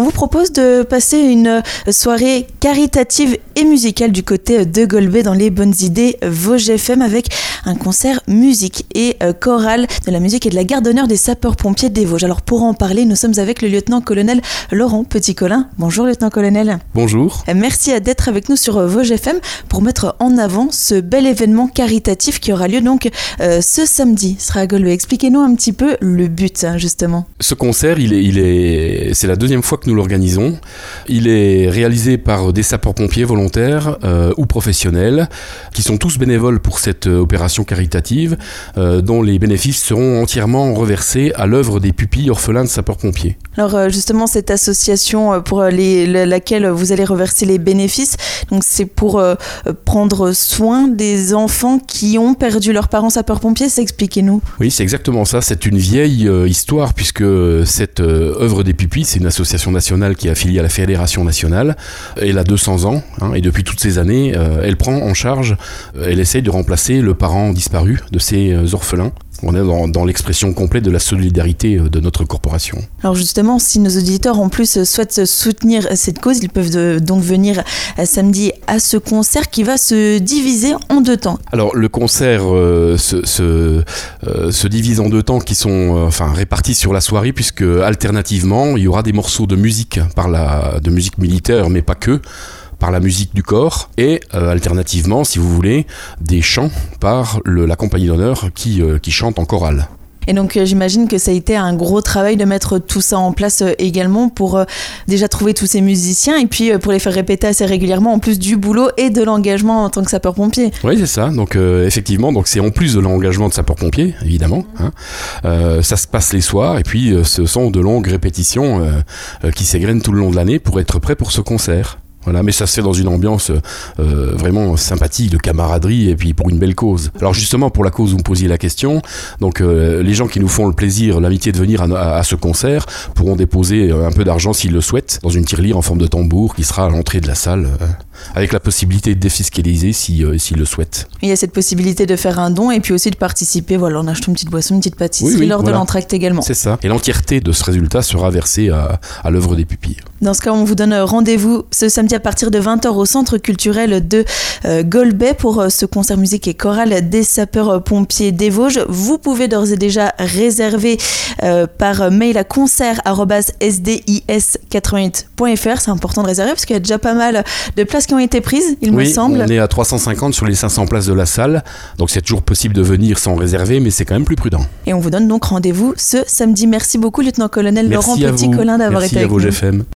vous propose de passer une soirée caritative et musicale du côté de Golbey dans les bonnes idées Vosges FM avec un concert musique et chorale de la musique et de la garde d'honneur des sapeurs-pompiers des Vosges. Alors pour en parler, nous sommes avec le lieutenant-colonel Laurent Petit-Colin. Bonjour lieutenant-colonel. Bonjour. Merci d'être avec nous sur Vosges FM pour mettre en avant ce bel événement caritatif qui aura lieu donc ce samedi. Ce sera à Golbey. Expliquez-nous un petit peu le but justement. Ce concert, c'est la deuxième fois que nous l'organisons. Il est réalisé par des sapeurs-pompiers volontaires ou professionnels qui sont tous bénévoles pour cette opération caritative dont les bénéfices seront entièrement reversés à l'œuvre des pupilles orphelins de sapeurs-pompiers. Alors justement, cette association pour laquelle vous allez reverser les bénéfices, donc c'est pour prendre soin des enfants qui ont perdu leurs parents sapeurs-pompiers, expliquez-nous. Oui, c'est exactement ça. C'est une vieille histoire puisque cette œuvre des pupilles, c'est une association nationale qui est affiliée à la Fédération nationale. Elle a 200 ans et depuis toutes ces années, elle prend en charge, elle essaye de remplacer le parent disparu de ces orphelins. On est dans l'expression complète de la solidarité de notre corporation. Alors justement, si nos auditeurs en plus souhaitent soutenir cette cause, ils peuvent donc venir samedi à ce concert qui va se diviser en deux temps. Alors le concert se divise en deux temps qui sont répartis sur la soirée puisque alternativement, il y aura des morceaux de musique de musique militaire, mais pas que, par la musique du corps et alternativement, si vous voulez, des chants par la compagnie d'honneur qui chante en chorale. Et donc j'imagine que ça a été un gros travail de mettre tout ça en place également pour déjà trouver tous ces musiciens et puis pour les faire répéter assez régulièrement en plus du boulot et de l'engagement en tant que sapeur-pompier. Oui, c'est ça. Donc effectivement, c'est en plus de l'engagement de sapeur-pompier, évidemment. Ça se passe les soirs et puis ce sont de longues répétitions qui s'égrènent tout le long de l'année pour être prêts pour ce concert. Voilà, mais ça se fait dans une ambiance vraiment sympathique, de camaraderie et puis pour une belle cause. Alors justement, pour la cause, vous me posiez la question. Donc les gens qui nous font le plaisir, l'amitié de venir à ce concert pourront déposer un peu d'argent s'ils le souhaitent dans une tirelire en forme de tambour qui sera à l'entrée de la salle avec la possibilité de défiscaliser s'ils le souhaitent. Il y a cette possibilité de faire un don et puis aussi de participer en achetant une petite boisson, une petite pâtisserie lors de l'entracte également. C'est ça. Et l'entièreté de ce résultat sera versée à l'œuvre des pupilles. Dans ce cas, on vous donne rendez-vous ce samedi à partir de 20h au Centre culturel de Golbey pour ce concert musique et chorale des sapeurs-pompiers des Vosges. Vous pouvez d'ores et déjà réserver par mail à concert@sdis88.fr. C'est important de réserver parce qu'il y a déjà pas mal de places qui ont été prises, il me semble. Oui, on est à 350 sur les 500 places de la salle. Donc c'est toujours possible de venir sans réserver, mais c'est quand même plus prudent. Et on vous donne donc rendez-vous ce samedi. Merci beaucoup, lieutenant-colonel Laurent Petit-Colin, d'avoir été avec nous. Merci à Vosges FM.